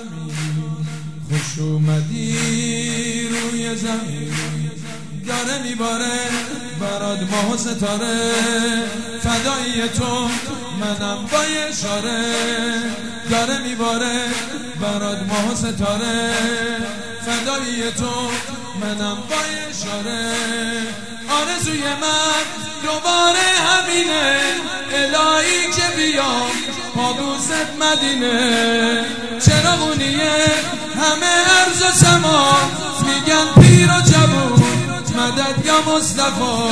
العالمین، خوش اومدی روی زمین، داره میباره برات ماه و ستاره، فدای تو منم با اشاره، داره میباره برات ماه و ستاره، فدای تو منم با اشاره. آرزوی من دوباره همینه، الهی که بیام پابوست مدینه، چراغونیه همه ارض و سما، میگن پیر و جوون مدد یا مصطفی،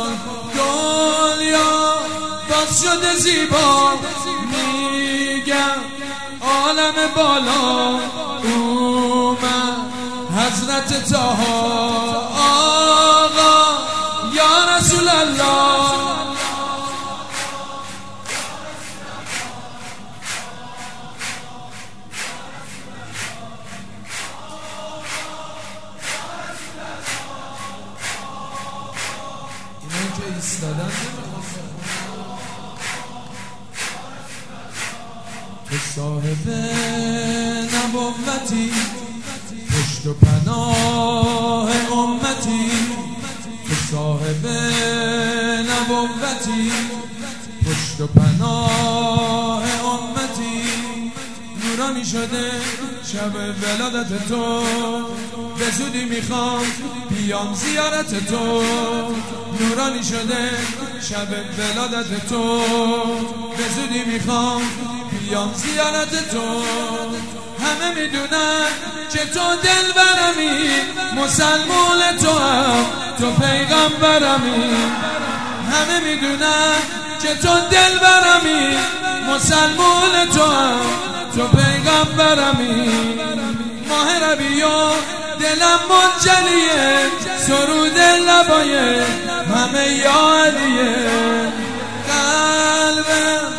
دنیا باز شده زیبا، میگم عالم بالا اومد حضرت طاها، آقا یا رسول الله. اینه که ایستادن تو صاحب نبوتی، پشت و پناه امتی، تو صاحب نبوتی، پشت و پناه امتی، نورانی شده شب ولادت تو، به زودی میخوام بیام زیارت تو، نورانی شده شب ولادت تو، به زودی میخوام بیام زیارت تو. همه میدونن که تو دلبرمی، مسلمون تو هم تو پیغمبرمی، همه میدونن که تو دلبرمی، مسلمون تو هم تو پیغمبرمی. ماه ربیع دلم منجلیه، سرود لبای همه یا علیه، قلبم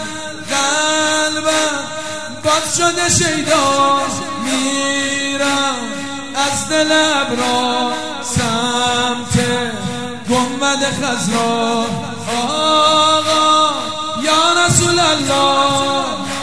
باز شده شیدا، میرم از دل ابرا سمت گنبد خضرا، آقا یا رسول الله.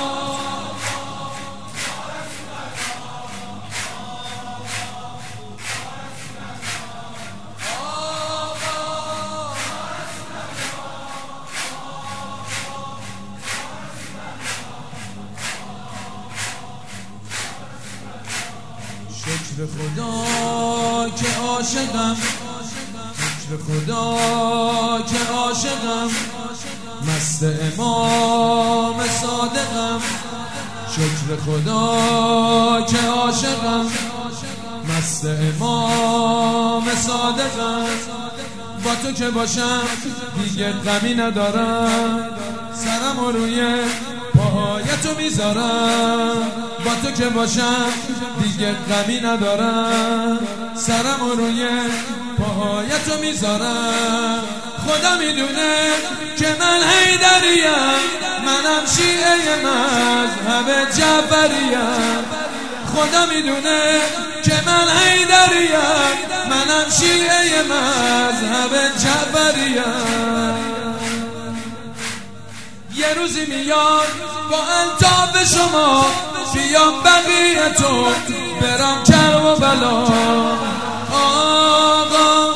شکر خدا که عاشقم، شکر خدا که عاشقم، مست امام صادقم، شکر خدا که عاشقم، مست امام صادقم. با تو که باشم دیگه غمی ندارم، سرم رو روی پاهای تو میذارم، با تو که باشم دیگه غمی ندارم، سرم رو روی پاهای تو میذارم. خدا میدونه که من حیدریم، منم شیعه مذهب جعفریم، خدا میدونه که من حیدریم، منم شیعه مذهب جعفریم. یه روزی میاد با الطاف شما، بیام بقیه تو برم کرب و بلا، آقا